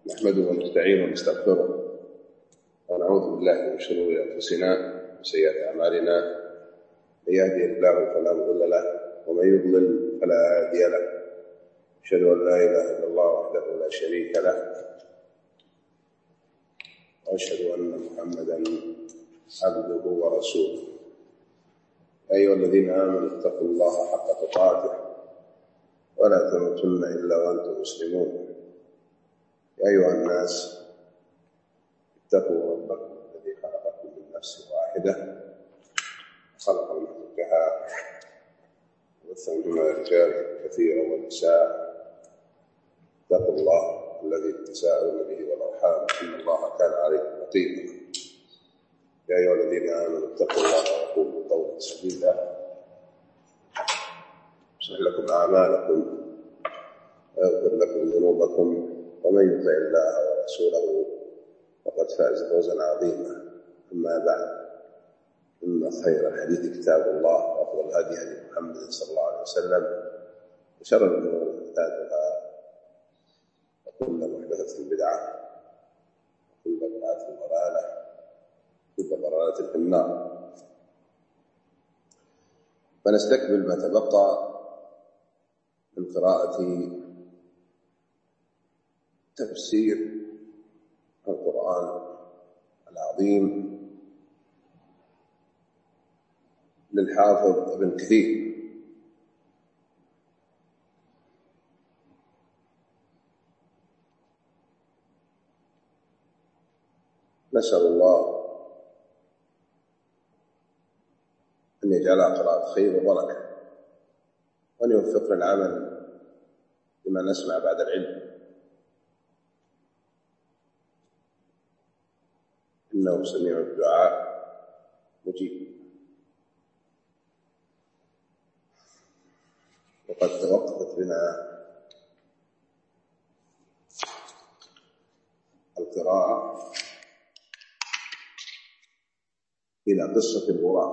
نحمده ونستعينه ونستغفره ونعوذ بالله من شرور أنفسنا وسيئات أعمالنا. من يهده الله فلا مضل له ومن يضلل فلا هادي له. أشهد أن لا إله إلا الله وحده لا شريك له وأشهد أن محمدا عبده ورسوله. أيها الذين آمنوا اتقوا الله حق تقاته ولا تموتن إلا وأنتم مسلمون. يا أيها الناس اتقوا ربكم الذي خلقكم من نفس واحدة خلق منها زوجها وبث منهما رجالا كثيرا ونساء. اتقوا الله الذي تساءلون به والأرحام إن الله كان عليكم رقيبا. يا أيها الذين آمنوا اتقوا الله وقولوا قولا سديدا يصلح لكم أعمالكم ويغفر لكم ذنوبكم ومن يطع الله ورسوله فقد فاز فوزا عظيما. أما بعد، إن خير الحديث كتاب الله وأفضل الهدي هدي محمد صلى الله عليه وسلم وشر الأمور محدثاتها وكل محدثة بدعة وكل بدعة ضلالة وكل ضلالة في النار. فنستكمل ما تبقى من قراءة تفسير القرآن العظيم للحافظ ابن كثير. نسأل الله أن يجعلها قراءة خير وبركة وأن يوفقنا العمل بما نسمع بعد العلم، إنه سميع الدعاء مجيب. وقد توقفت بنا القراءة إلى قصة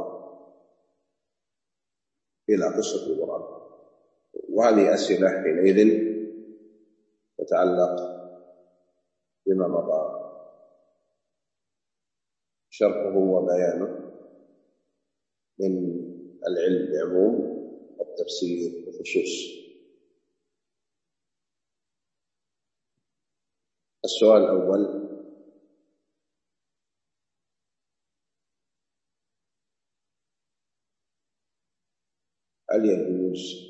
الغراب، وهذه أسئلة حينئذ تتعلق بما مضى شرحه وبيانه من العلم بعموم والتفسير بخصوص. السؤال الأول: هل يجوز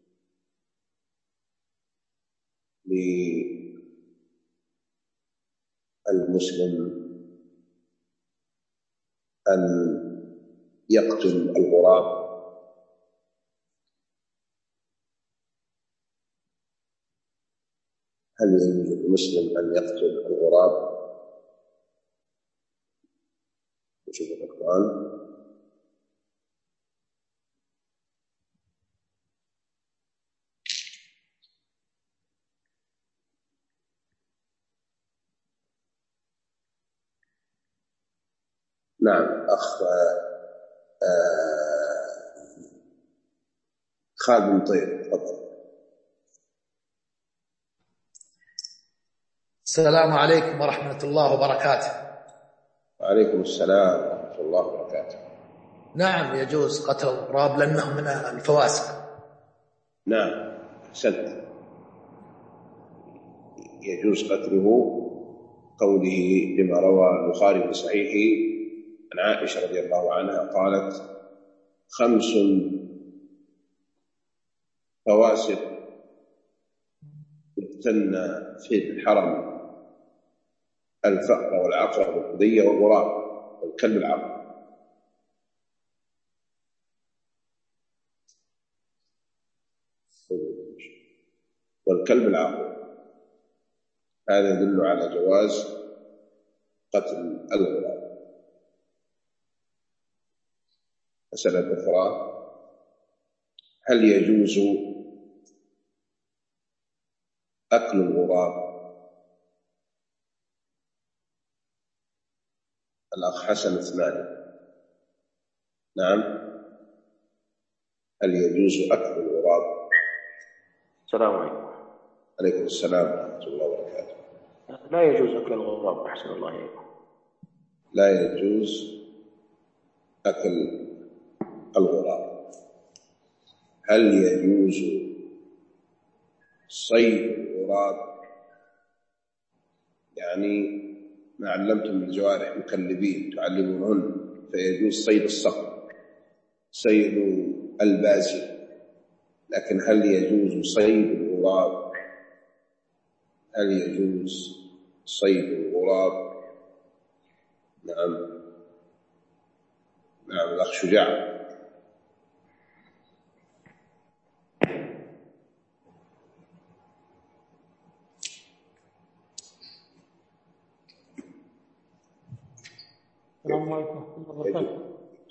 للمسلم أن يقتل الغراب؟ هل يجوز للمسلم أن يقتل الغراب؟ نشوف القرآن. نعم، أخ خالد بن طيب، تفضل. السلام عليكم ورحمة الله وبركاته. وعليكم السلام ورحمة الله وبركاته. نعم، يجوز قتل الغراب لأنه من الفواسق. نعم، أحسنت، يجوز قتله قوله لما روى البخاري في صحيحه عن عائشة رضي الله عنها قالت: 5 فواسق يقتلن في الحرم: الفأر والعقرب والحدية والغراب والكلب العقرب. والكلب العقرب، هذا يدل على جواز قتل الغراب. مسألة أخرى: هل يجوز أكل الغراب؟ الأخ حسن الثماني. نعم، هل يجوز أكل الغراب؟ السلام عليكم. عليكم السلام ورحمة الله وبركاته. لا يجوز أكل الغراب أحسن الله إليكم. لا يجوز أكل الغراب. هل يجوز صيد الغراب؟ يعني ما علمتم من الجوارح مكلبين تعلمونهن، فيجوز صيد الصقر، صيد البازي، لكن هل يجوز صيد الغراب؟ هل يجوز صيد الغراب؟ نعم الأخ شجاع. السلام عليكم ورحمة الله وبركاته.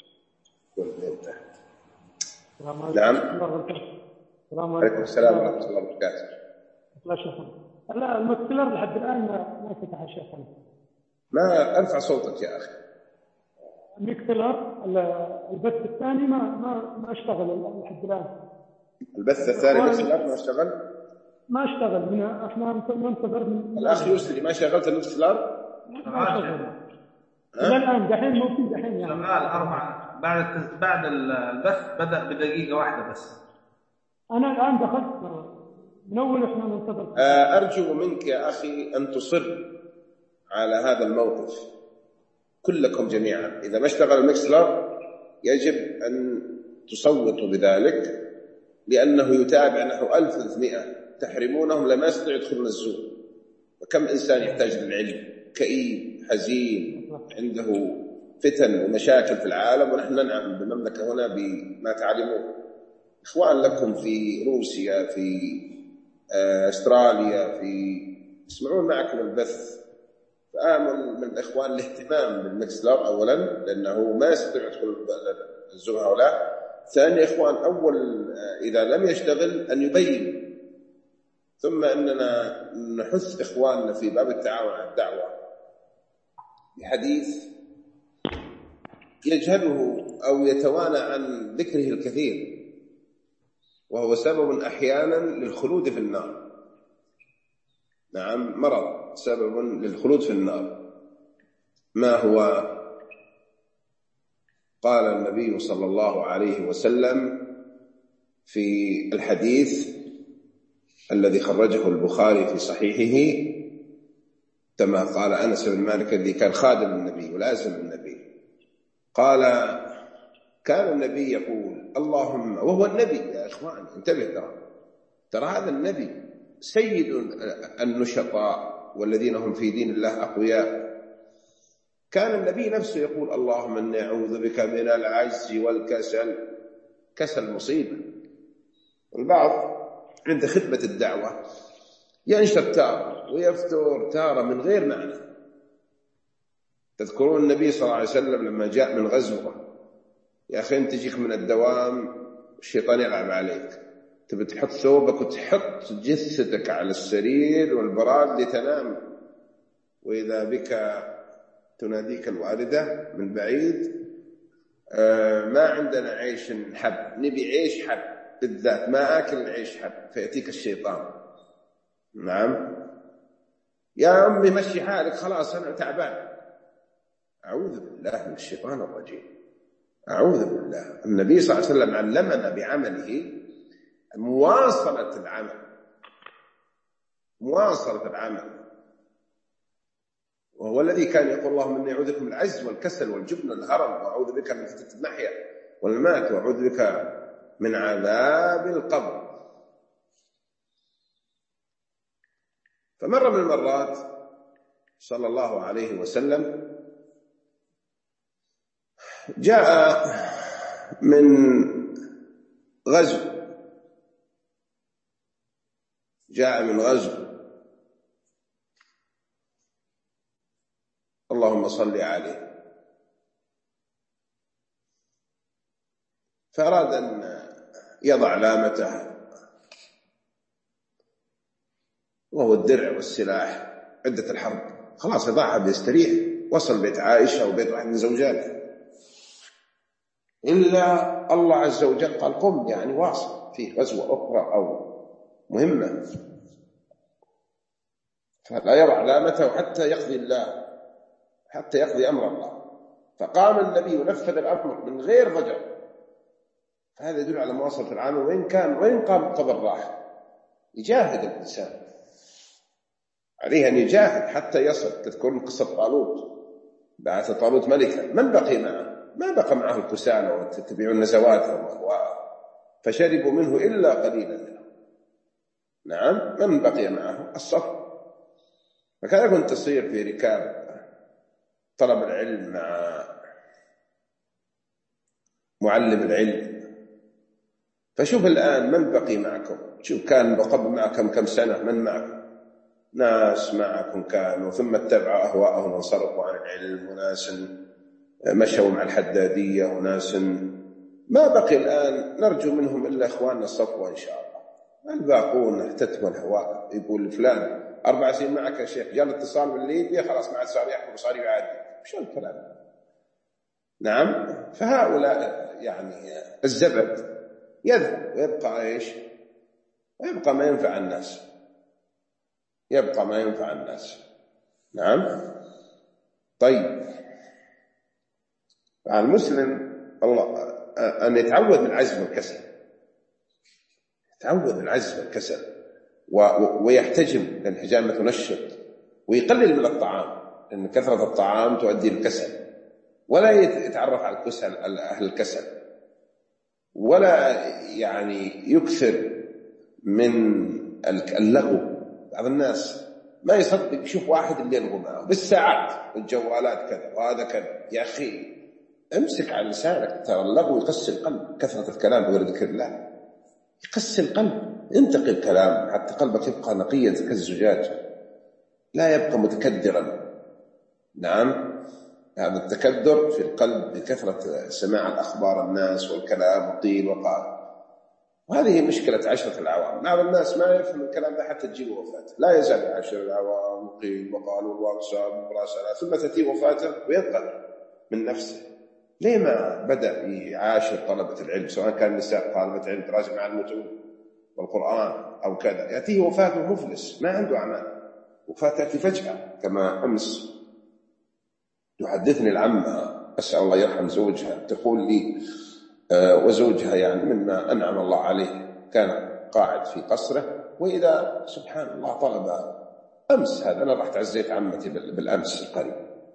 نعم. السلام عليكم السلام ورحمة الله وبركاته. لا شيخنا، لا المكتلر لحد الآن ما فتح شيخنا. ما أرفع صوتك يا أخي. المكتلر البث الثاني ما اشتغل لحد الآن. البث الثاني مكتلر ما اشتغل؟ ما اشتغل. احنا ننتظر من الأخ يسري ما شغلت المكتلر؟ ما شغل إلى الآن. دحين ممكن دحين يعني شغال 4 بعد البث بدأ بدقيقة واحدة بس. أنا الآن دخلت من أول إحنا ننتظر. أرجو منك يا أخي أن تصر على هذا الموقف كلكم جميعا. إذا ما اشتغل المكسلر يجب أن تصوتوا بذلك، لأنه يتابع نحو 1300 تحرمونهم لما يستطيع يدخلون الزوم. وكم إنسان يحتاج للعلم، كئيب حزين عنده فتن ومشاكل في العالم، ونحن ننعم بالمملكة هنا بما تعلمون. إخوان لكم في روسيا، في أستراليا، يسمعون معكم البث. فآمل من الإخوان الاهتمام بالمكسلر أولا، لأنه ما يستطيع يدخل الزوم هؤلاء. ثاني إخوان، أول إذا لم يشتغل أن يبين. ثم أننا نحث إخواننا في باب التعاون على الدعوة بحديث يجهله أو يتوانى عن ذكره الكثير، وهو سبب أحيانا للخلود في النار. نعم، مرض سبب للخلود في النار. ما هو؟ قال النبي صلى الله عليه وسلم في الحديث الذي خرجه البخاري في صحيحه، كما قال أنس بن مالك الذي كان خادم النبي ولازم النبي، قال: كان النبي يقول اللهم، وهو النبي يا إخوان انتبه، ترى هذا النبي سيد النشطاء والذين هم في دين الله أقوياء. كان النبي نفسه يقول اللهم إني أعوذ بك من العجز والكسل. كسل مصيبة. البعض عند خدمة الدعوة ينشط تارة ويفتر تارة من غير معنى. تذكرون النبي صلى الله عليه وسلم لما جاء من غزوة، يا أخي أنت تجيك من الدوام الشيطان يلعب عليك، تبي تحط ثوبك وتحط جثتك على السرير والبراد لتنام، وإذا بك تناديك الوالدة من بعيد: ما عندنا عيش حب، نبي عيش حب بالذات، ما آكل العيش حب. فيأتيك الشيطان: نعم يا أمي مشي حالك، خلاص أنا تعبان. أعوذ بالله من الشيطان الرجيم، أعوذ بالله. النبي صلى الله عليه وسلم علمنا بعمله مواصلة العمل، وهو الذي كان يقول اللهم إني أعوذ بك من العجز والكسل والجبن والهرم، وأعوذ بك من فتنة المحيا والممات، وأعوذ بك من عذاب القبر. فمرة من المرات صلى الله عليه وسلم جاء من غزو، اللهم صل عليه، فأراد أن يضع علامته وهو الدرع والسلاح عدة الحرب، خلاص يضعها بيستريح. وصل بيت عائشة وبيت واحد من زوجاته، إلا الله عز وجل قال قم، يعني واصل فيه غزوة أخرى أو مهمة. فلا يرى علامته حتى يقضي أمر الله. فقام النبي ونفذ الأمر من غير ضجر، فهذا يدل على مواصلة العمل. وإن قام قبل راحة، يجاهد الإنسان، عليه أن يجاهد حتى يصل. تذكرون قصة طالوت، بعث طالوت ملكا، من بقي معه؟ ما بقى معه الكسالى وتتبعون نزواته وأهواءه، فشربوا منه إلا قليلا منهم. نعم، من بقي معه؟ الصف. فكان كنت تصير في ركاب طلب العلم مع معلم العلم. فشوف الآن من بقي معكم، شوف كان بقى معكم كم سنة، من معكم؟ ناس معكم كانوا ثم اتبعوا أهواءهم وانصرفوا عن العلم، وناس مشوا مع الحدادية، وناس ما بقي الآن نرجو منهم إلا إخواننا الصفوة إن شاء الله. الباقون احتتموا الهواء، يقول فلان 4 سنين معك يا شيخ، جاء الاتصال بالليبيا خلاص ما عاد صار يحكم صار يعادي. شو الكلام؟ نعم. فهؤلاء يعني الزبد يذهب ويبقى ايش؟ ويبقى ما ينفع الناس، يبقى ما ينفع الناس. نعم. طيب، المسلم الله أن يتعود من العزم والكسل، يتعود من العزم والكسل، ويحتجم، لأن الحجامة تنشط، ويقلل من الطعام، لأن كثرة الطعام تؤدي الكسل، ولا يتعرف على الكسل، أهل الكسل، ولا يعني يكثر من اللغو. بعض الناس ما يصدق يشوف واحد اللي يلغو معه بالساعات والجوالات كذا وهذا كذا. يا أخي امسك على لسانك، ترى اللغو يقسي القلب، كثرة الكلام بغير ذكر الله يقسي القلب. انتقي الكلام حتى قلبك يبقى نقيا كالزجاج، لا يبقى متكدرا. نعم، هذا التكدر في القلب بكثرة سماع الأخبار الناس والكلام والقيل وقال، وهذه مشكلة عشرة العوام. بعض الناس ما يفهم الكلام ده حتى تجيب وفاته، لا يزال يعاشر العوام وقيل وقال والواتساب والمراسلات، ثم تأتي وفاته وينقذ من نفسه. ليه ما بدأ يعاشر طلبة العلم، سواء كان نساء طالبة علم تراجع مع المتون والقرآن أو كذا؟ يأتيه وفاته مفلس ما عنده أعمال، وفاته تأتي فجأة. كما أمس تحدثني العمة، أسأل الله يرحم زوجها، تقول لي وزوجها يعني مما أنعم الله عليه، كان قاعد في قصره، وإذا سبحان الله طلب أمس، هذا أنا رحت عزيت عمتي بالأمس القريب،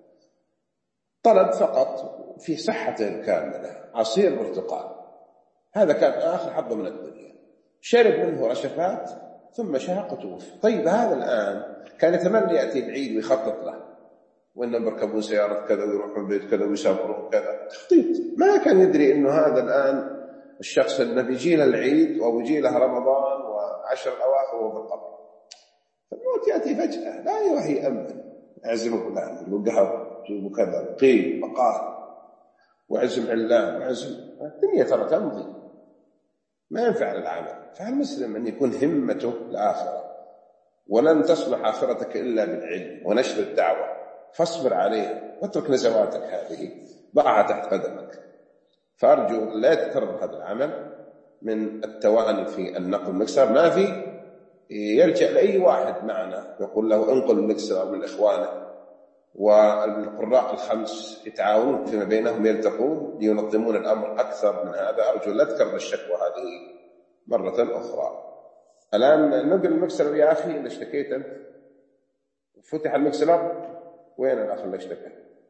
طلب فقط في صحته الكاملة عصير برتقال، هذا كان آخر حظه من الدنيا، شرب منه رشفات ثم شهق وتوفي. طيب هذا الآن كان يتمنى يأتي العيد ويخطط له، وإنهم يركبون سيارة كذا ويروحون بيت كذا ويسافرون كذا، تخطيط. ما كان يدري إنه هذا الآن الشخص اللي بيجي له العيد أو يجي له رمضان و10 الأواخر وهو بالقبر. فالموت يأتي فجأة، لا يوحي أمن، اعزموا فلان وقهوة جيبوا كذا قيل وقال وعزم علان وعزم، الدنيا ترى تمضي، ما ينفع للعمل. فالمسلم أن يكون همته الآخرة، ولن تصلح آخرتك إلا بالعلم ونشر الدعوة، فاصبر عليها واترك نزواتك هذه، ضعها تحت قدمك. فأرجو لا يتكرر هذا العمل من التواني في النقل المكسر. ما في يرجع لأي واحد معنا يقول له انقل المكسر من إخوانه، والقراء ال5 يتعاونون فيما بينهم، يلتقون لينظمون الأمر أكثر من هذا. أرجو لا تكرر الشكوى هذه مرة أخرى. الآن نقل المكسر يا أخي، اللي اشتكيت أنت فتح المكسر، وين الأخ اللي اشتكى؟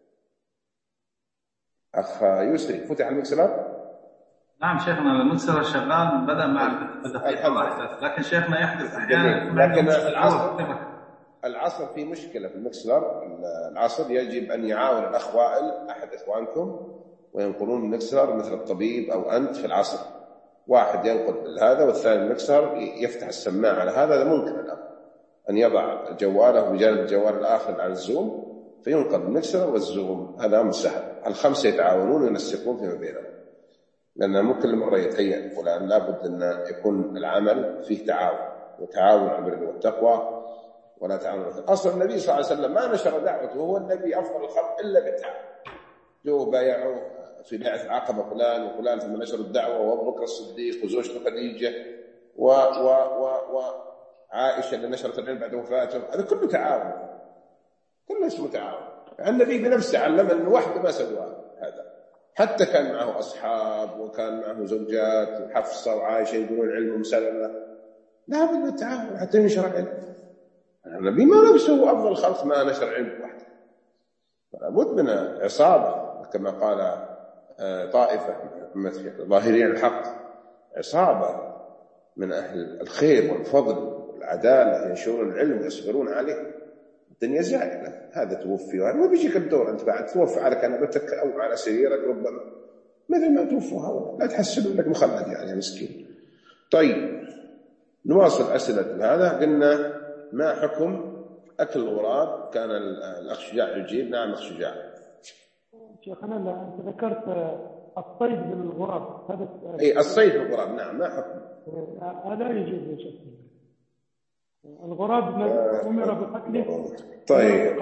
أخ يسري، فتح المكسر؟ نعم شيخنا، المكسر شغال، بدأ مع لكن شيخنا يحدث أحيانا. لكن العصر في مشكلة في المكسر. العصر يجب أن يعاون الأخ وائل أحد إخوانكم وينقلون المكسر، مثل الطبيب أو أنت في العصر، واحد ينقل هذا والثاني المكسر يفتح السماعة على هذا ممكن الأمر أن يضع جواله بجانب الجوال الآخر على الزوم فينقل المكسر والزوم، هذا أمر سهل. ال5 يتعاونون وينسقون فيما بينهم، لأن مو كل مرة يتهيأ فلان، لابد أن يكون العمل فيه تعاون، وتعاون على البر والتقوى ولا تعاون. أصلا النبي صلى الله عليه وسلم ما نشر دعوته، وهو النبي أفضل الخلق إلا بالتعاون. جو بايعوا في بيعة العقبة فلان وفلان، ثم نشر الدعوة، وأبو بكر الصديق وزوجته خديجة عائشة اللي نشرت العلم بعد وفاته، هذا كله تعاون، كله اسمه تعاون. النبي بنفسه علم أن وحده ما سواه هذا، حتى كان معه أصحاب وكان معه زوجات، حفصة وعائشة يقولون العلم مسلمة، لا بد من التعاون حتى ينشر العلم. النبي ما نفسه أفضل الخلق ما نشر العلم وحده، لابد من عصابة كما قال طائفة ظاهرين الحق، عصابة من أهل الخير والفضل والعدالة ينشرون العلم ويصبرون عليه. الدنيا زائلة، هذا توفي وهذا ما بيجيك الدور، أنت بعد توفى على كنبتك أو على سريرك ربما، مثل ما توفوا هؤلاء، لا تحسبوا أنك مخلد يعني مسكين. طيب نواصل أسئلة هذا. قلنا ما حكم أكل الغراب؟ كان الأخ شجاع يجيب. نعم أخ شجاع. شيخنا أنت ذكرت الصيد بالغراب، هذا أي الصيد بالغراب، نعم ما حكم؟ هذا يجوز يا شيخ. الغراب أمر بقتله. طيب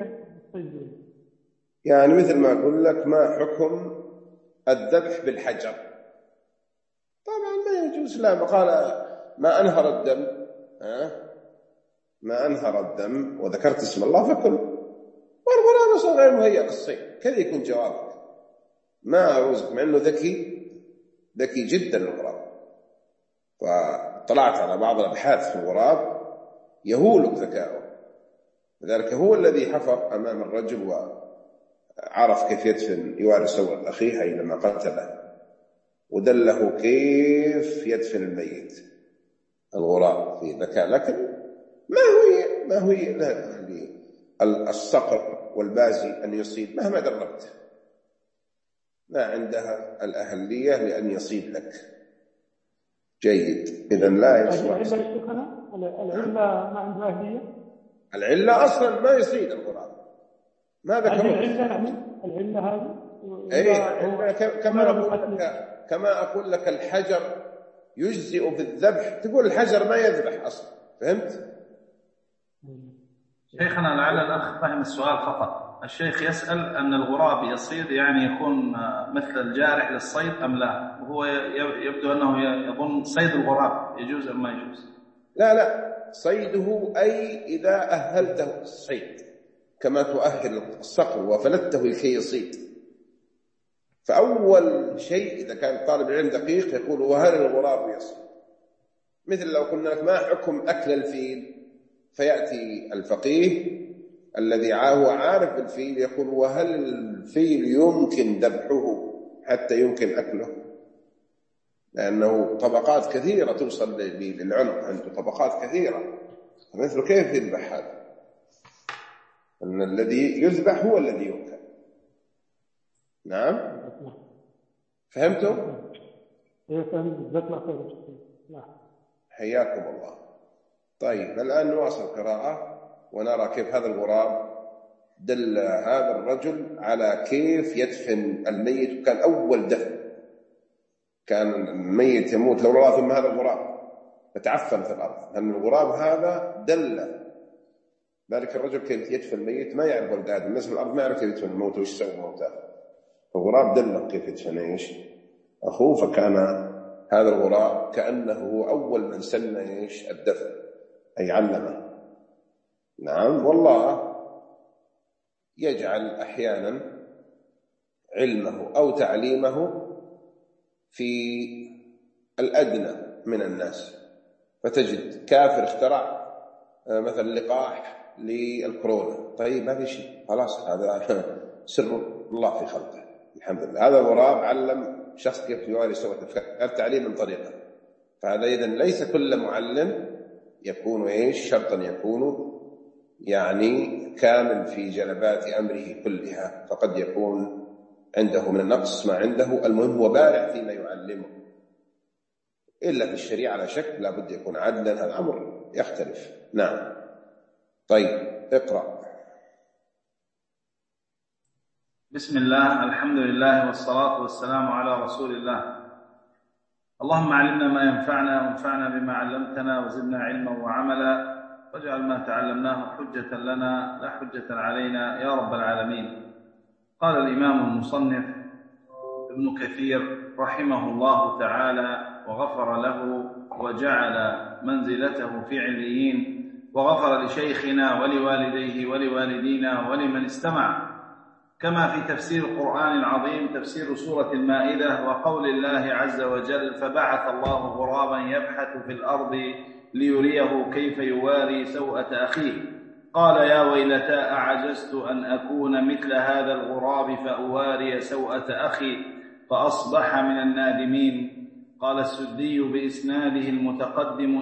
يعني مثل ما أقول لك ما حكم الذبح بالحجر؟ طبعا ما يجوز، لا قال ما أنهر الدم، ما أنهر الدم وذكرت اسم الله فكل، والغراب أصلا غير مهيأ للصيد، كذا يكون جوابك. ما أروزك مع أنه ذكي جدا الغراب، فطلعت على بعض الأبحاث في الغراب يهولك ذكاؤه، لذلك هو الذي حفر أمام الرجل وعرف كيف يدفن يواري سوء أخيه لما قتله، ودله كيف يدفن الميت. الغراب في ذكاء، لكن ما هو الصقر والبازي أن يصيد مهما دربته، لا عندها الأهلية لأن يصيد لك. جيد، إذن لا يصلح. العلة ما عندها أهلية؟ العلة أصلا ما يصيد الغراب، ما ذكروا العلة هذه. كما أقول لك الحجر يجزئ في الذبح، تقول الحجر ما يذبح أصلا، فهمت؟ شيخنا لعل الأخ فهم السؤال خطأ. الشيخ يسأل أن الغراب يصيد يعني يكون مثل الجارح للصيد أم لا، وهو يبدو أنه يظن صيد الغراب يجوز أم ما يجوز. لا صيده أي إذا أهلته الصيد كما تؤهل الصقر وفلته لكي يصيد. فأول شيء إذا كان طالب العلم دقيق يقول وهل الغراب يصيد؟ مثل لو قلنا لك ما حكم أكل الفيل، فيأتي الفقيه الذي هو عارف بالفيل يقول وهل الفيل يمكن ذبحه حتى يمكن أكله؟ لأنه طبقات كثيرة توصل للعنق، عنده طبقات كثيرة، مثل كيف يذبح هذا؟ أن الذي يذبح هو الذي يؤكل. نعم فهمتم؟ حياكم الله. طيب الآن نواصل القراءة ونرى كيف هذا الغراب دل هذا الرجل على كيف يدفن الميت، وكان أول دفن كان الميت يموت لو رأى ثم هذا الغراب فتعفن في الأرض، لأن الغراب هذا دل ذلك الرجل كيف يدفن الميت، ما يعرف ولد آدم، الناس في الأرض ما يعرف كيف يدفن الموت ويش يسوي موته، فالغراب دل كيف يدفن أخوه، فكان هذا الغراب كأنه هو أول من سن الدفن أي علمه. نعم، والله يجعل أحيانا علمه أو تعليمه في الأدنى من الناس، فتجد كافر اخترع مثلا لقاح للكورونا، طيب ما في شيء، خلاص هذا سر الله في خلقه، الحمد لله. هذا الغراب علم شخص كيف يواري سوء التعليم من طريقه. فهذا إذن ليس كل معلم يكون شرطا يكون يعني كامل في جلبات أمره كلها، فقد يكون عنده من النقص ما عنده، المهم هو بارع فيما يعلمه، إلا في الشريعة لا شك لا بد يكون عدلا، هذا أمر يختلف. نعم طيب اقرأ. بسم الله، الحمد لله والصلاة والسلام على رسول الله. اللهم علمنا ما ينفعنا وانفعنا بما علمتنا وزدنا علما وعملا، واجعل ما تعلمناه حجة لنا لا حجة علينا يا رب العالمين. قال الإمام المصنف ابن كثير رحمه الله تعالى وغفر له وجعل منزلته في عليين، وغفر لشيخنا ولوالديه ولوالدينا ولمن استمع. كما في تفسير القرآن العظيم تفسير سورة المائدة وقول الله عز وجل: فبعث الله غرابا يبحث في الأرض ليريه كيف يواري سوءة أخيه قال يا ويلتى أعجزت أن أكون مثل هذا الغراب فأواري سوءة أخي فأصبح من النادمين. قال السدي بإسناده المتقدم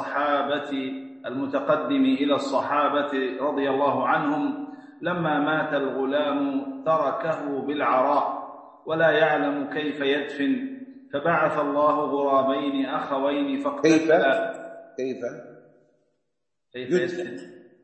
إلى الصحابة رضي الله عنهم: لما مات الغلام تركه بالعراء ولا يعلم كيف يدفن، فبعث الله غرابين أخوين فاقتتلا. كيف يدفن؟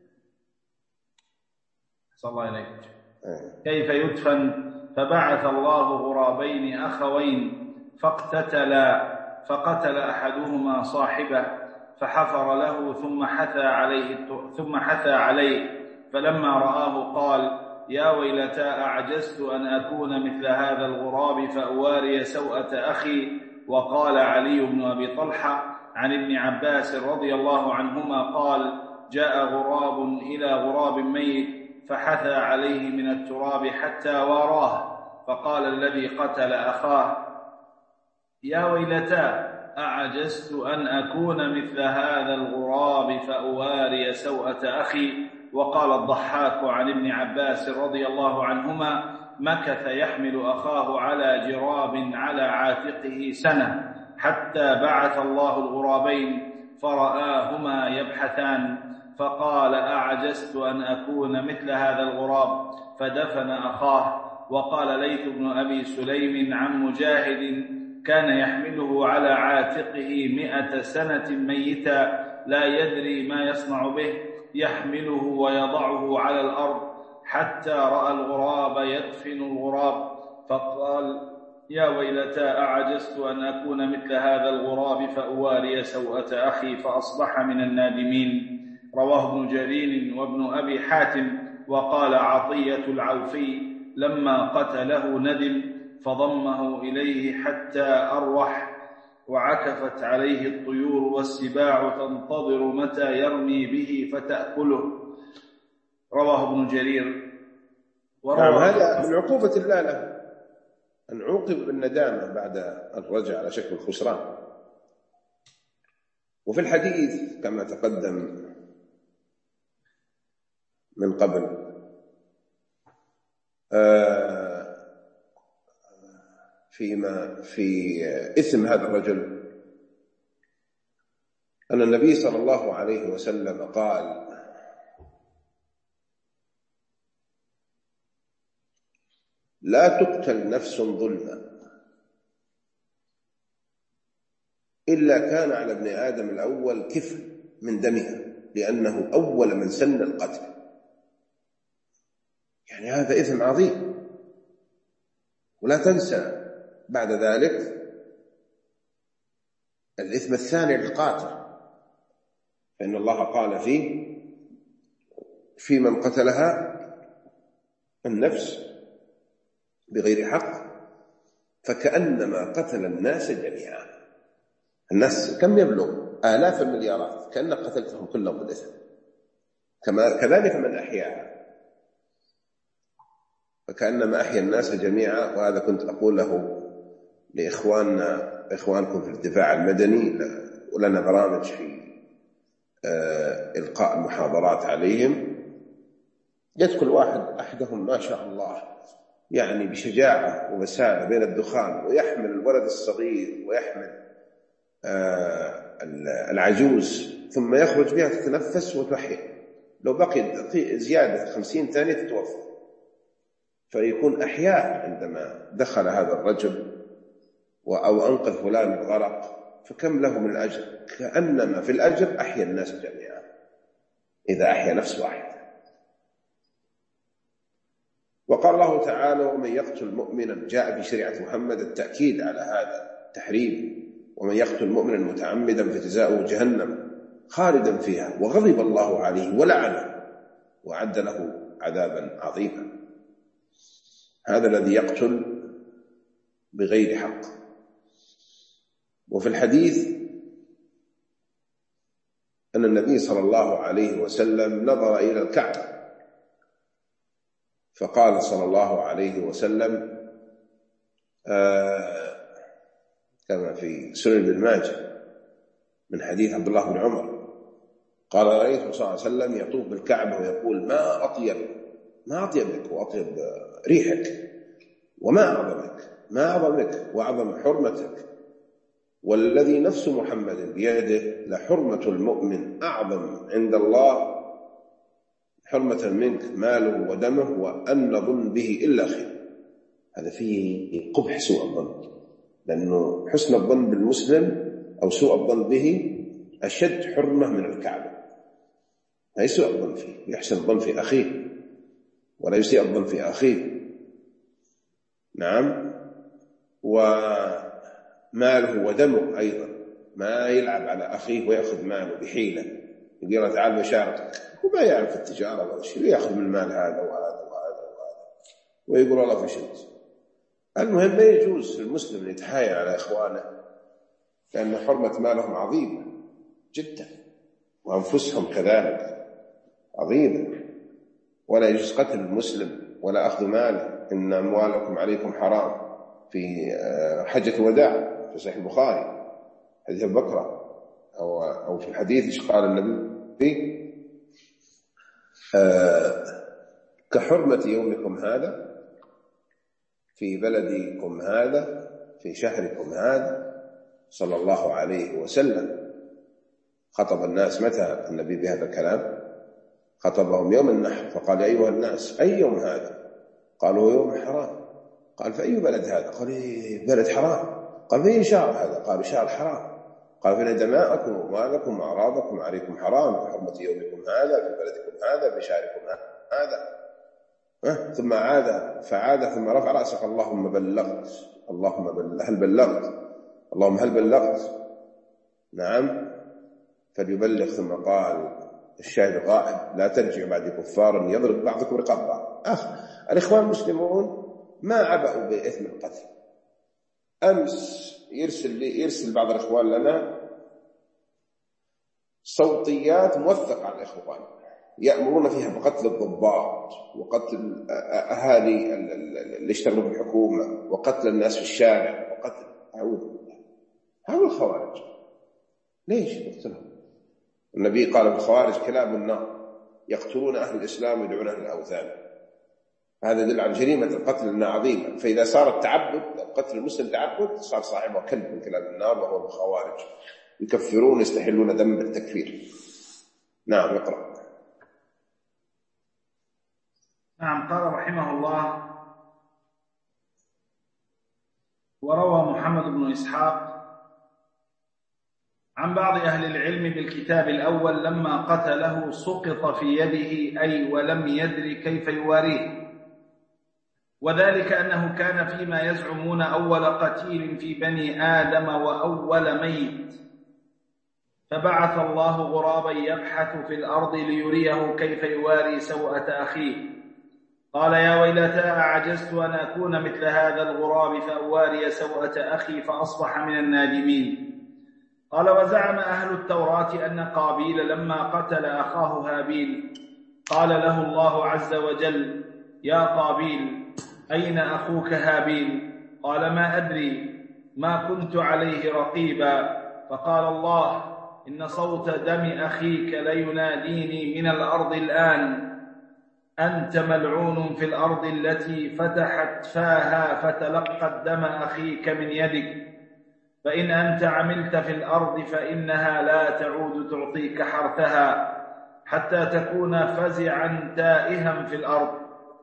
صلى الله عليه كيف يدفن؟ فبعث الله غرابين أخوين فاقتتلا، فقتل أحدهما صاحبه فحفر له ثم حثى عليه فلما رآه قال: يا ويلتى أعجزت أن أكون مثل هذا الغراب فأواري سوءة أخي. وقال علي بن أبي طلحة عن ابن عباس رضي الله عنهما قال: جاء غراب إلى غراب ميت فحثى عليه من التراب حتى واراه، فقال الذي قتل أخاه: يا ويلتى أعجزت أن أكون مثل هذا الغراب فأواري سوءة أخي. وقال الضحاك عن ابن عباس رضي الله عنهما: مكث يحمل أخاه على جراب على عاتقه سنة حتى بعث الله الغرابين فرآهما يبحثان، فقال: أعجزت أن أكون مثل هذا الغراب فدفن أخاه. وقال ليث بن أبي سليم عن مجاهد: كان يحمله على عاتقه 100 سنة ميتا لا يدري ما يصنع به، يحمله ويضعه على الأرض حتى رأى الغراب يدفن الغراب، فقال: يا ويلتى أعجزت أن أكون مثل هذا الغراب فأواري سوءة أخي فأصبح من النادمين. رواه ابن جرير وابن أبي حاتم. وقال عطية العوفي: لما قتله ندم فضمه إليه حتى أروح، وعكفت عليه الطيور والسباع تنتظر متى يرمي به فتأكله. رواه ابن جرير. هذا من عقوبة الله له أن عوقب بالندامة بعد الرجع على شكل الخسران. وفي الحديث كما تقدم من قبل في إثم هذا الرجل أن النبي صلى الله عليه وسلم قال: لا تقتل نفس ظلما إلا كان على ابن آدم الأول كفل من دمها، لأنه أول من سن القتل. يعني هذا إثم عظيم. ولا تنسى بعد ذلك الإثم الثاني للقاتل، فإن الله قال في من قتلها النفس بغير حق فكأنما قتل الناس جميعا. الناس كم يبلغ؟ آلاف المليارات، كأنك قتلتهم كلهم بالإثم. كذلك من أحياها فكأنما أحيا الناس جميعا. وهذا كنت أقوله لإخوانكم في الدفاع المدني، ولنا برامج في إلقاء المحاضرات عليهم. يدخل أحدهم ما شاء الله يعني بشجاعة وبسالة بين الدخان، ويحمل الولد الصغير ويحمل العجوز، ثم يخرج بها تتنفس وتحيا. لو بقي زيادة 50 ثانية تتوفى. فيكون أحياء عندما دخل هذا الرجل أو أنقذ فلان الغرق، فكم له من الأجر؟ كأنما في الأجر أحيا الناس جميعا إذا أحيا نفس واحدة. وقال الله تعالى: ومن يقتل مؤمنا، جاء في شريعة محمد التأكيد على هذا التحريم: ومن يقتل مؤمنا متعمدا فجزاؤه جهنم خالدا فيها وغضب الله عليه ولعنه وأعد له عذابا عظيما. هذا الذي يقتل بغير حق. وفي الحديث أن النبي صلى الله عليه وسلم نظر إلى الكعبة فقال صلى الله عليه وسلم كما في سنن ابن ماجه من حديث عبد الله بن عمر قال رأيت صلى الله عليه وسلم يطوف بالكعبة ويقول ما أطيبك وأطيب ريحك وما أعظمك وأعظم حرمتك والذي نفس محمد بيده لحرمة المؤمن أعظم عند الله حرمة منك ماله ودمه وأن نظن به إلا خير. هذا فيه قبح سوء الظن، لأنه حسن الظن بالمسلم أو سوء الظن به أشد حرمة من الكعبة. هي سوء الظن فيه، يحسن الظن في أخيه ولا يسيء الظن في أخيه. نعم. وماله ودمه أيضا، ما يلعب على أخيه ويأخذ ماله بحيلة، يقول تعال بشارتك وما يعرف التجارة ولا شيء، يأخذ من المال هذا وهذا ويقول الله فشلت. المهم ما يجوز للمسلم أن يتحايل على إخوانه، لأن حرمة مالهم عظيمة جدا وأنفسهم كذلك عظيمة، ولا يجوز قتل المسلم ولا أخذ ماله. إن أموالكم عليكم حرام في حجة الوداع في صحيح البخاري حديث أبي بكر، أو في الحديث قال النبي كحرمة يومكم هذا في بلدكم هذا في شهركم هذا صلى الله عليه وسلم. خطب الناس متى النبي بهذا الكلام؟ خطبهم يوم النحر فقال أيها الناس أي يوم هذا؟ قالوا يوم حرام. قال فأي بلد هذا؟ قال بلد حرام. قال فأي شهر هذا؟ قالوا شهر حرام. قال فإن دماءكم وأموالكم وأعراضكم عليكم حرام بحرمة يومكم هذا في بلدكم هذا في شهركم هذا. ثم فعاد ثم رفع رأسه اللهم بلغت، هل بلغت؟ اللهم هل بلغت؟ نعم فليبلغ. ثم قال الشاهد غائب لا ترجع بعد كفار يضرب بعضكم رقاب بعض. الإخوان المسلمون ما عبأوا بإثم القتل. أمس يرسل بعض الإخوان لنا صوتيات موثقة عن الإخوان يأمرون فيها بقتل الضباط وقتل أهالي اللي اشتغلوا بالحكومة وقتل الناس في الشارع وقتل. هؤلاء الخوارج ليش يقتلهم؟ النبي قال الخوارج كلاب النار يقتلون أهل الإسلام ويدعون أهل الأوثان. هذا يدل على جريمة القتل أنها عظيمة. فإذا صار التعبد قتل المسلم تعبد صار صاحبه كلب من كلاب النار وهو الخوارج، يكفرون يستحلون دم بالتكفير. نعم اقرأ. نعم. قال رحمه الله وروى محمد بن إسحاق عن بعض أهل العلم بالكتاب الأول لما قتله سقط في يده أي ولم يدر كيف يواريه، وذلك أنه كان فيما يزعمون أول قتيل في بني آدم وأول ميت، فبعث الله غرابا يبحث في الأرض ليريه كيف يواري سوءة أخيه. قال يا ويلتى أعجزت أن أكون مثل هذا الغراب فأواري سوءة أخي فأصبح من النادمين. قال وزعم أهل التوراة أن قابيل لما قتل أخاه هابيل قال له الله عز وجل يا قابيل أين أخوك هابيل؟ قال ما أدري ما كنت عليه رقيبا. فقال الله إن صوت دم أخيك ليناديني من الأرض الآن أنت ملعون في الأرض التي فتحت فاها فتلقت دم أخيك من يدك، فإن أنت عملت في الأرض فإنها لا تعود تعطيك حرثها حتى تكون فزعا تائها في الأرض.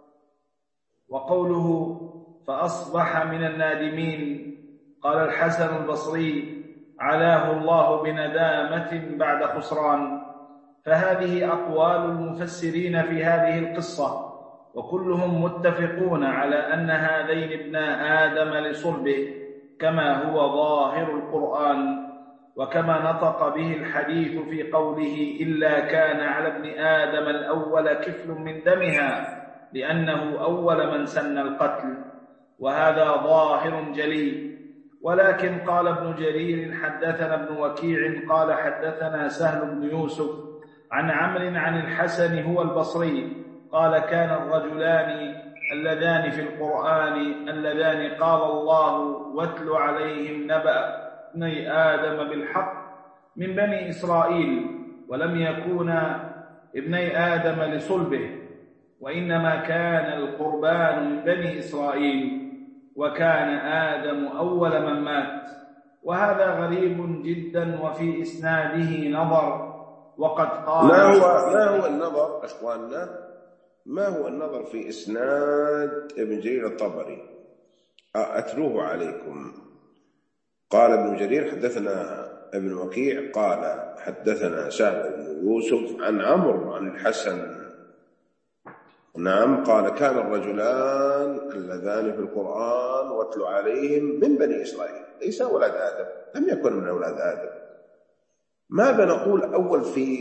وقوله فأصبح من النادمين قال الحسن البصري علاه الله بندامة بعد خسران. فهذه أقوال المفسرين في هذه القصة، وكلهم متفقون على أن هذين ابنا آدم لصلبه كما هو ظاهر القرآن، وكما نطق به الحديث في قوله إلا كان على ابن آدم الأول كفل من دمها لأنه أول من سن القتل، وهذا ظاهر جلي. ولكن قال ابن جرير حدثنا ابن وكيع قال حدثنا سهل بن يوسف عن عمرو عن الحسن هو البصري قال كان الرجلان اللذان في القرآن اللذان قال الله واتل عليهم نبأ ابني آدم بالحق من بني إسرائيل ولم يكونا ابني آدم لصلبه وإنما كان القربان من بني إسرائيل وكان آدم أول من مات وهذا غريب جدا وفي إسناده نظر وقد قال ما هو النظر أخواننا؟ ما هو النظر في إسناد ابن جرير الطبري؟ أتلوه عليكم. قال ابن جرير حدثنا ابن وكيع قال حدثنا سهل بن يوسف عن عمرو عن الحسن نعم قال كان الرجلان اللذان في القرآن واتل عليهم من بني إسرائيل ليس أولاد آدم لم يكن من أولاد آدم. ماذا نقول أول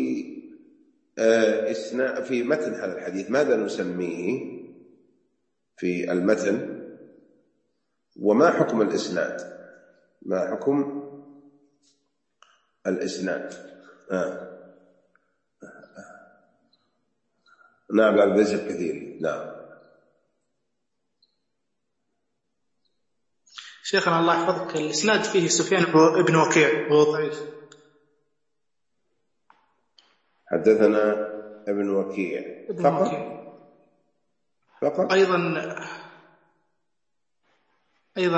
في متن هذا الحديث؟ ماذا نسميه في المتن؟ وما حكم الإسناد؟ ما حكم الإسناد؟ نعم هذا ليس كثير. نعم شيخنا الله يحفظك، الإسناد فيه سفيان ابن وكيع وهو ضعيف. حدثنا ابن وكيع فقط. أيضا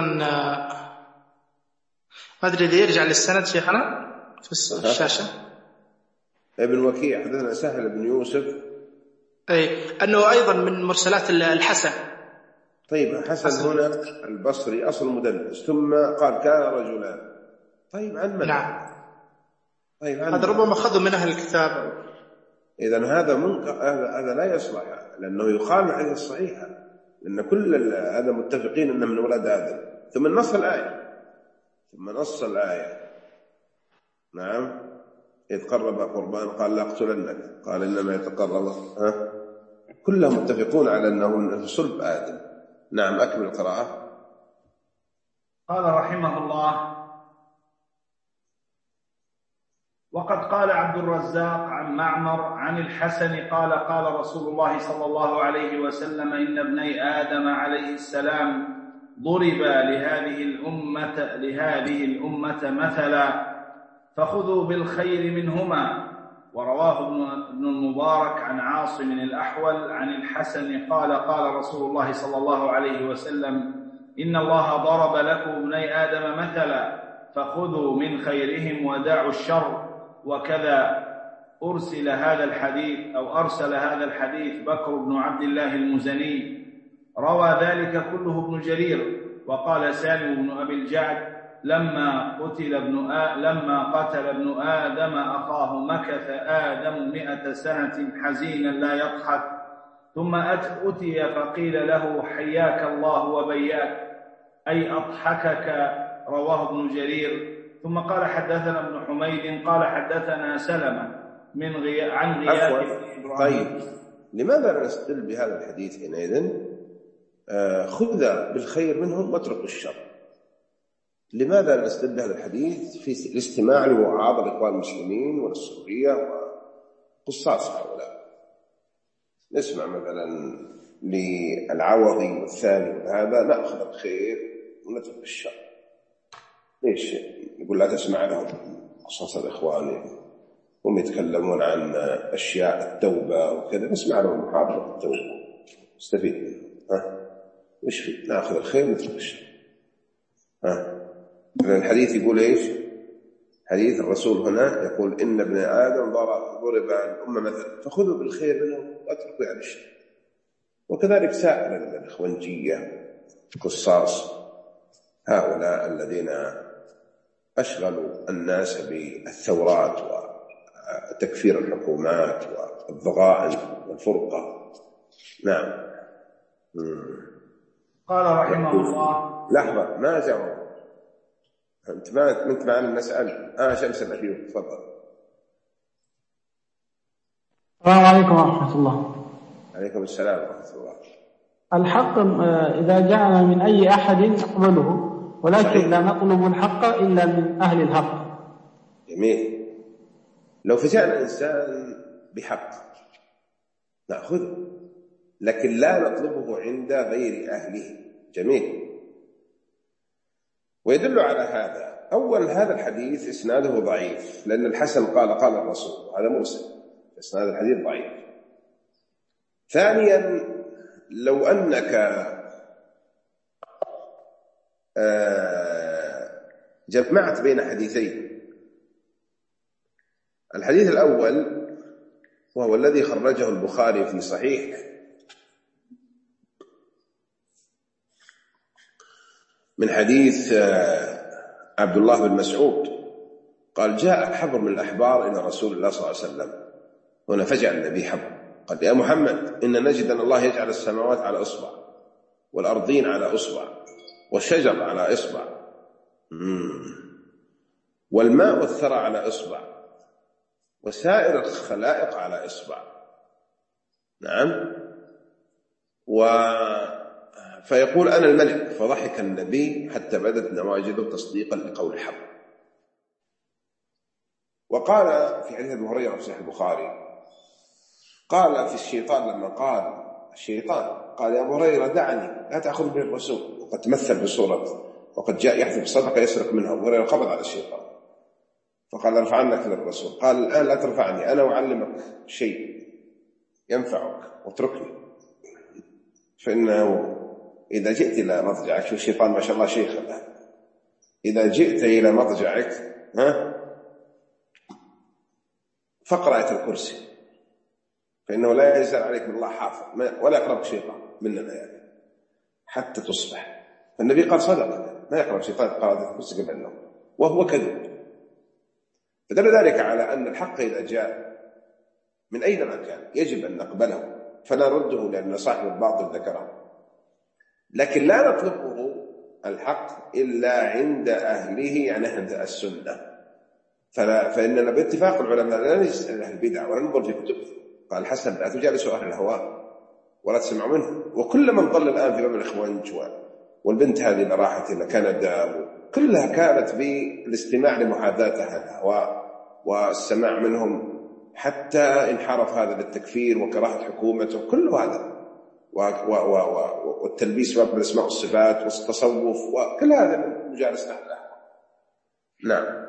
ما أدري إذا يرجع للسند شيخنا في الشاشة. ابن وكيع حدثنا سهل بن يوسف أنه أيضا من مرسلات الحسن. طيب حسن هنا البصري أصل مدلس ثم قال كان رجلان. طيب عن من؟ نعم طيب هذا ربما أخذوا من أهل الكتاب. إذن هذا لا يصلح لأنه يخالف الحديث الصحيحة لأن كل هذا متفقين أنه من ولد آدم. ثم نص الآية نعم إذ قرب قربان قال لا أقتلنك قال إنما يتقرب كلهم متفقون على أنه في صلب آدم. نعم أكمل القراءة. قال رحمه الله وقد قال عبد الرزاق عن معمر عن الحسن قال قال رسول الله صلى الله عليه وسلم إن ابني آدم عليه السلام ضربا لهذه الأمة مثلا فخذوا بالخير منهما. ورواه ابن المبارك عن عاصم الأحول عن الحسن قال قال رسول الله صلى الله عليه وسلم إن الله ضرب لكم ابني آدم مثلا فخذوا من خيرهم ودعوا الشر. وكذا أرسل هذا الحديث بكر بن عبد الله المزني روى ذلك كله ابن جرير. وقال سالم بن أبي الجعد لما قتل ابن آدم أخاه مكث آدم 100 سنة حزينا لا يضحك ثم أتي فقيل له حياك الله وبياك أي أضحكك. رواه ابن جرير. ثم قال حدثنا ابن حميد قال حدثنا سلمة عن غياث. طيب لماذا لا نستدل بهذا الحديث حينئذ؟ خذ بالخير منهم واترك الشر. لماذا لا نستدل بهذا الحديث في الاستماع لوعاظ الإخوان المسلمين والسورية وقصاص هؤلاء؟ نسمع مثلا للعوضي والثاني وهذا نأخذ الخير ونترك الشر. ليش يقول لا تسمع لهم قصص الإخوان هم يتكلمون عن أشياء التوبة وكذا نسمع لهم محاضرة التوبة نستفيد وش فيه؟ نأخذ الخير ونترك الشر. الحديث يقول إيش؟ حديث الرسول هنا يقول إن ابن آدم ضرب الأمة مثلا فخذوا بالخير منهم واتركوا عن الشر. وكذلك سائر الإخوانجية قصاص هؤلاء الذين أشغلوا الناس بالثورات وتكفير الحكومات والضغائن والفرقة. نعم. قال رحمه الله لحظة ما جاوب أنت معنا نسأل شمس الأخير تفضل. السلام عليكم ورحمة الله. عليكم السلام ورحمة الله. الحق إذا جاءنا من أي أحد نقبله ولكن لا نطلب الحق إلا من أهل الحق. جميل. لو فجأنا إنسان بحق نأخذه، لكن لا نطلبه عند غير أهله. جميل. ويدل على هذا أول هذا الحديث إسناده ضعيف، لأن الحسن قال الرسول، هذا مرسل، إسناد الحديث ضعيف. ثانيا لو أنك جمعت بين حديثين، الحديث الأول وهو الذي خرجه البخاري في صحيح من حديث عبد الله بن مسعود قال جاء حبر من الأحبار إلى رسول الله صلى الله عليه وسلم. هنا فجأة النبي حبر قال يا محمد إن نجد أن الله يجعل السماوات على إصبع والأرضين على إصبع والشجر على إصبع والماء والثرى على إصبع وسائر الخلائق على إصبع. نعم. فيقول أنا الملك. فضحك النبي حتى بدت نواجذه تصديقا لقول حبر. وقال في حديث أبي هريرة في صحيح البخاري قال في الشيطان لما قال الشيطان قال يا أبو هريرة دعني لا تأخذ به الرسول، وقد تمثل بصورة وقد جاء يحذف الصدقة يسرق منها. أبو هريرة قبض على الشيطان فقال ارفعنك للرسول. قال الآن لا ترفعني، أنا أعلمك شيء ينفعك واتركني، فإنه إذا جئت إلى مضجعك، الشيطان ما شاء الله شيخ الآن، إذا جئت إلى مضجعك فاقرأ آية الكرسي فإنه لا يزال عليك من الله حافظ ولا يقربك شيطان مننا يعني حتى تصبح. فالنبي قال صدق، ما يقرب شيطان قرأ آية الكرسي قبل النوم، وهو كذب. فدل ذلك على أن الحق إذا جاء من أينما كان يجب أن نقبله فلا نرده لأن صاحب الباطل ذكره، لكن لا نطلبه الحق إلا عند أهله، يعني عند السنة. فإننا باتفاق العلماء لا نجلس أهل البدع ولا ننظر في كتب. قال الحسن لا تجالسوا أهل الهواء ولا تسمعوا منه. وكل من ضل الآن في باب الإخوانج والبنت هذه اللي راحت إلى كندا كلها كانت بالاستماع لمحاذاة أهل الهواء والسماع منهم، حتى انحرف هذا للتكفير وكراهة حكومته، كل هذا والتلبيس باب الأسماء والصفات والتصوف وكل هذا من مجالسة أهل الهواء. نعم.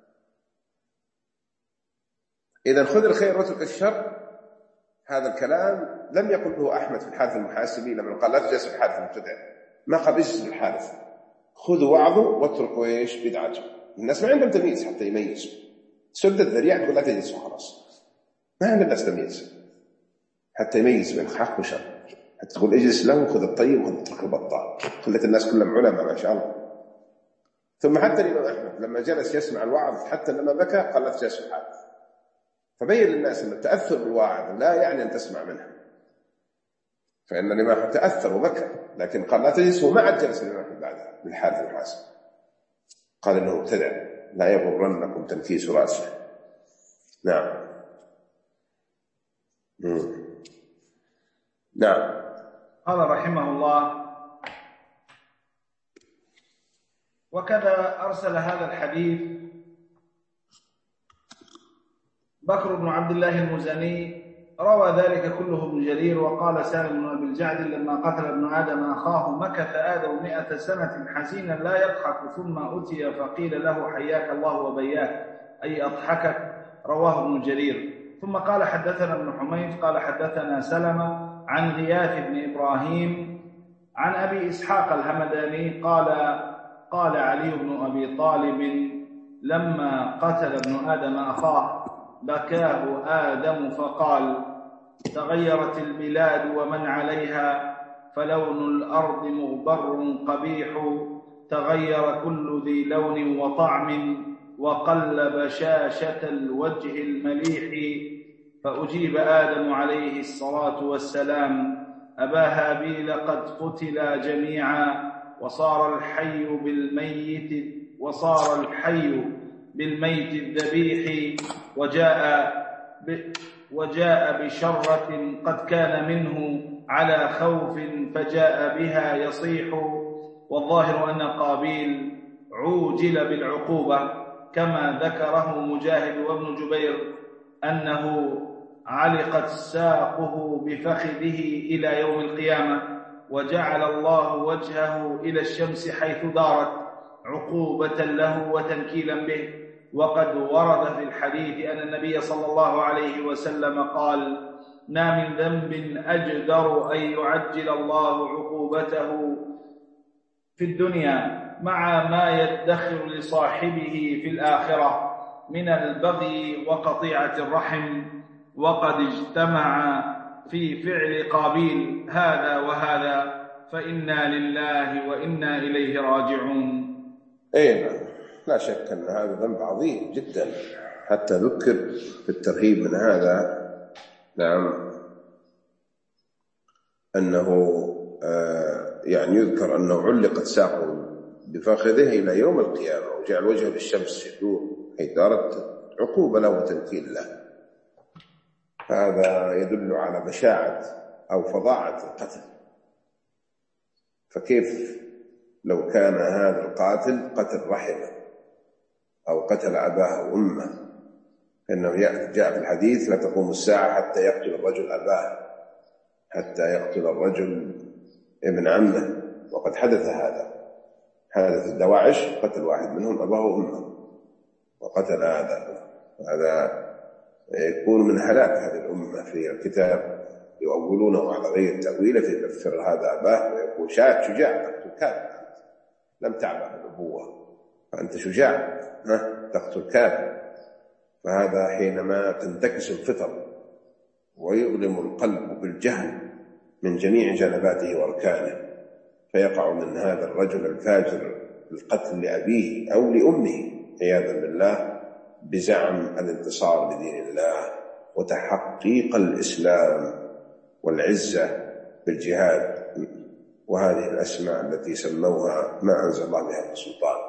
إذا خذ الخير واترك الشر، هذا الكلام لم يقله أحمد في الحارث المحاسبي لما قال لا تجلس في الحارث المبتدع، ما قال اجلس في الحارث، خذوا وعظه واتركوا ايش بدعته. الناس ما عندهم تمييز حتى يميزوا، سد الذريعة تقول لا تجلس وخلاص، ما عند الناس تمييز حتى يميز بين حق وشر، حتى تقول اجلس له وخذ الطيب واترك البطال. خلت الناس كلهم علماء ما شاء الله. ثم حتى الإمام أحمد لما جلس يسمع الوعظ حتى لما بكى قال لا تجلس في الحارث، فبين للناس أن التأثر بالواعظ لا يعني أن تسمع منها، فإن الإمام تأثر وبكى، لكن قال لا تجلس، وما عاد جلس الإمام بعدها بالحارث المحاسب، قال إنه مبتدع لا يغرنكم تنكيس رأسه. نعم. نعم. قال رحمه الله وكذا أرسل هذا الحديث بكر بن عبد الله المزني، روى ذلك كله ابن جرير. وقال سالم بن أبي الجعد لما قتل ابن آدم أخاه مكث آدم 100 سنة حزينا لا يضحك، ثم أتي فقيل له حياك الله وبياك أي أضحكك، رواه ابن جرير. ثم قال حدثنا ابن حميد قال حدثنا سلمة عن غياث بن إبراهيم عن أبي إسحاق الهمداني قال علي بن أبي طالب لما قتل ابن آدم أخاه بكاه آدم فقال تغيرت البلاد ومن عليها، فلون الأرض مغبر قبيح، تغير كل ذي لون وطعم، وقل بشاشة الوجه المليح. فأجيب آدم عليه الصلاة والسلام أبا هابيل قد قتلا جميعا، وصار الحي بالميت الذبيح، وجاء بشرة قد كان منه على خوف فجاء بها يصيح، والظاهر أن قابيل عوجل بالعقوبة كما ذكره مجاهد وابن جبير أنه علقت ساقه بفخذه إلى يوم القيامة، وجعل الله وجهه إلى الشمس حيث دارت عقوبة له وتنكيلا به. وقد ورد في الحديث أن النبي صلى الله عليه وسلم قال: ما من ذنب أجدر أن يعجل الله عقوبته في الدنيا مع ما يدخر لصاحبه في الآخرة من البغي وقطيعة الرحم. وقد اجتمع في فعل قابيل هذا وهذا، فإنا لله وإنا إليه راجعون. نعم، لا شك أن هذا ذنب عظيم جدا، حتى ذكر في الترهيب من هذا نعم أنه يعني يذكر أنه علقت ساقه بفخذه إلى يوم القيامة وجعل وجهه للشمس يدور حيث دارت عقوبة له وتنكيل له. هذا يدل على بشاعة أو فظاعة القتل. فكيف لو كان هذا القاتل قتل رحمه أو قتل أباه وأمه؟ إنه جاء في الحديث: لا تقوم الساعة حتى يقتل الرجل أباه، حتى يقتل الرجل ابن عمه. وقد حدث هذا، حدث الدواعش قتل واحد منهم أباه وأمه وقتل هذا يكون من هلاك هذه الأمة. في الكتاب يؤولونه على غير تأويله فيكفر هذا أباه ويقول شجاع تقتل كافر، لم تعبأ الأبوة فأنت شجاع تقتل كافر. فهذا حينما تنتكس الفطر ويؤلم القلب بالجهل من جميع جنباته واركانه، فيقع من هذا الرجل الفاجر القتل لأبيه أو لأمه عياذا بالله بزعم الانتصار لدين الله وتحقيق الإسلام والعزة بالجهاد، وهذه الأسماء التي سموها ما أنزل الله بها من سلطان.